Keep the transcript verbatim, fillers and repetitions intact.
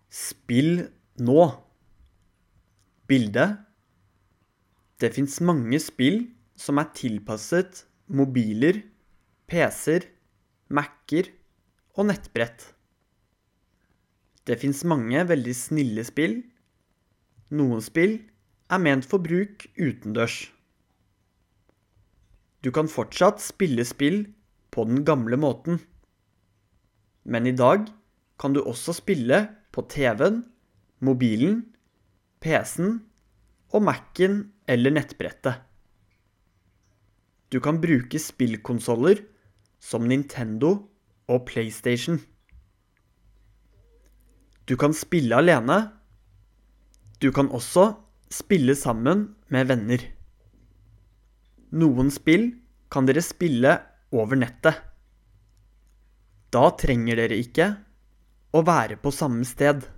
Spill nå. Bilde. Det finnes mange spill som er tilpasset mobiler, P C-er, Mac-er og nettbrett. Det finnes mange veldig snille spill. Noen spill er ment for bruk utendørs. Du kan fortsatt spille spill på den gamle måten. Men i dag kan du også spille på T V-en, mobilen, P C-en og Mac-en eller nettbrettet. Du kan bruke spillkonsoller som Nintendo og PlayStation. Du kan spille alene. Du kan også spille sammen med venner. Noen spill kan dere spille over nettet. Da trenger dere ikke å være på samme sted.